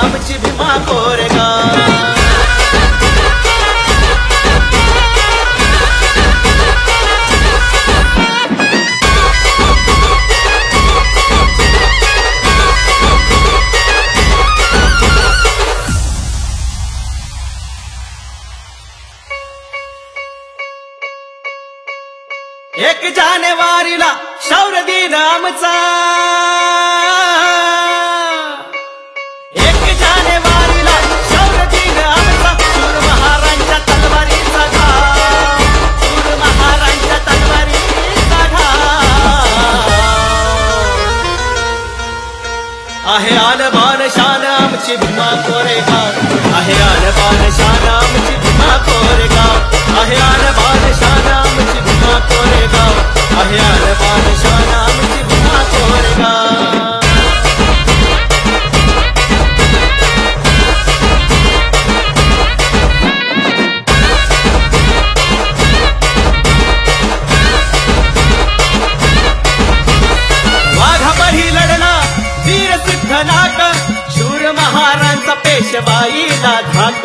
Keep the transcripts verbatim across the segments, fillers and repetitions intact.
आमची भीमा कोरेगाव. एक जानेवारीला शौर्य दिन आमचा, एक जानेवारीला शौर्य दिन आमचा. शूर महारांच्या तलवारीचा घाव, शूर महारांच्या तलवारीचा घाव. आहे आन बान शान आमची भीमा कोरेगाव, आहे आन बान शान आमची भीमा कोरेगाव, आहे आन बान शान आमची भीमा कोरेगाव, आहे आन बान शान आमची भीमा कोरेगाव. वाघापरी लढला वीर सिद्धनाथ, शूर महारांचा पेशवाईला धाक.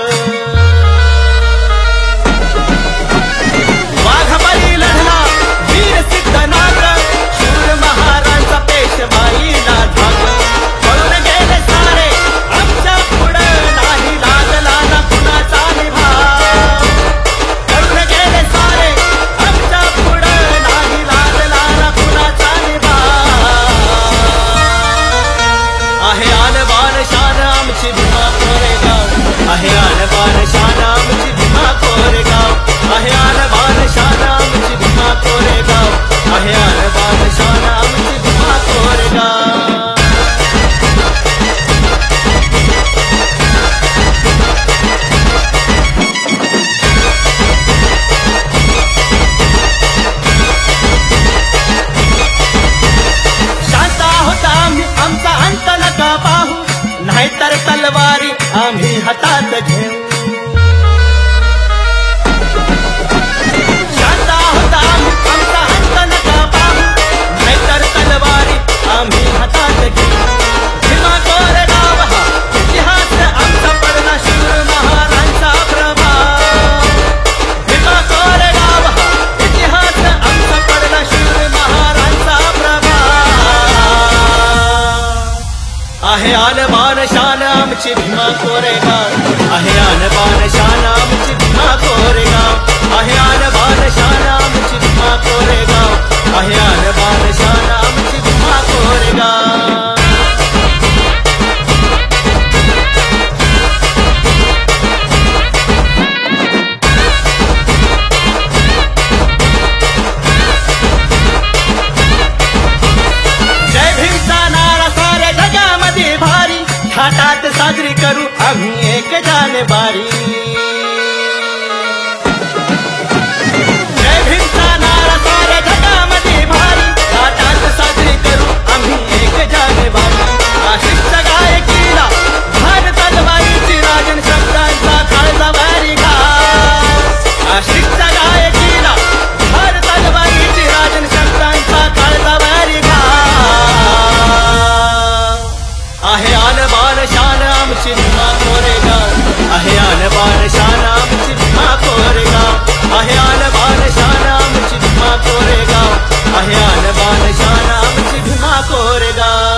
वाघापरी लढला वीर सिद्धनाथ, शूर महारांचा पेशवाईला धाक. पळून गेले सारे आमच्या पुढं, नाही लागला ना कुणाचा निभाव. पळून गेले सारे आमच्या पुढं, नाही लागला ना कुणाचा निभाव. आहे आन बान शान आमची भीमा कोरेगाव, आहे आन बान शान आमची भीमा कोरेगाव, आहे आन बान शान आमची भीमा कोरेगाव, आहे आन बान शान आमची भीमा कोरेगाव. शांत आहोत आम्ही, आमचा अंत नका पाहू, नाहीतर तलवारी आम्ही हातात घेऊ. शांत आहोत आम्ही, आमचा अंत नका पाहू, नाहीतर तलवारी आम्ही हातात घेऊ. भीमा कोरेगाव हा इतिहास आमचा पडला, शूर महारांचा प्रभाव. भीमा कोरेगाव हा इतिहास आमचा पडला, शूर महारांचा प्रभाव. आहे आन बान शान आमची भीमा कोरेगाव, आहे आन बान शान आमची भीमा कोरेगाव, आहे आन बान शान आमची भीमा कोरेगाव, आहे आन बान शान आमची भीमा कोरेगाव. जय भीमचा नारा साऱ्या जगामध्ये भारी, थाटात साजरी करू आम्ही एक जानेवारी. जय भीमचा नारा साऱ्या जगामध्ये भारी, थाटात साजरी करू आम्ही एक जानेवारी. आशिषच्या गायकीला भार तलवारीची, राजन शब्दांचा काळजा वारी घाव. आशिषच्या गायकीला भार तलवारीची, राजन शब्दांचा काळजा वारी घाव. आहे आन बान शान आमची भीमा कोरेगाव, आहे आन बान शान आमची भीमा कोरेगाव, आहे आन बान शान आमची भीमा कोरेगाव, आहे आन बान शान आमची भीमा कोरेगाव.